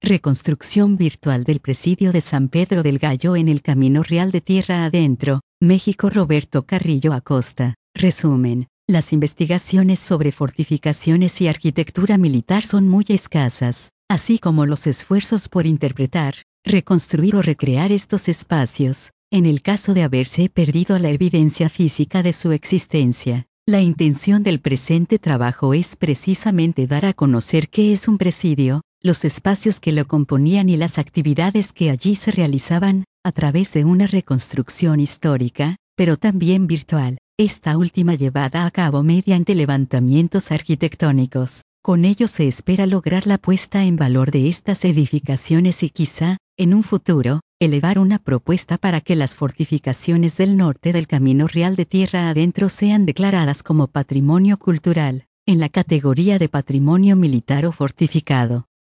Reconstrucción virtual del presidio de San Pedro del Gallo en el Camino Real de Tierra Adentro, México. Roberto Carrillo Acosta. Resumen. Las investigaciones sobre fortificaciones y arquitectura militar son muy escasas, así como los esfuerzos por interpretar, reconstruir o recrear estos espacios, en el caso de haberse perdido la evidencia física de su existencia. La intención del presente trabajo es precisamente dar a conocer qué es un presidio, los espacios que lo componían y las actividades que allí se realizaban, a través de una reconstrucción histórica, pero también virtual, esta última llevada a cabo mediante levantamientos arquitectónicos. Con ello se espera lograr la puesta en valor de estas edificaciones y quizá, en un futuro, elevar una propuesta para que las fortificaciones del norte del Camino Real de Tierra Adentro sean declaradas como patrimonio cultural, en la categoría de patrimonio militar o fortificado.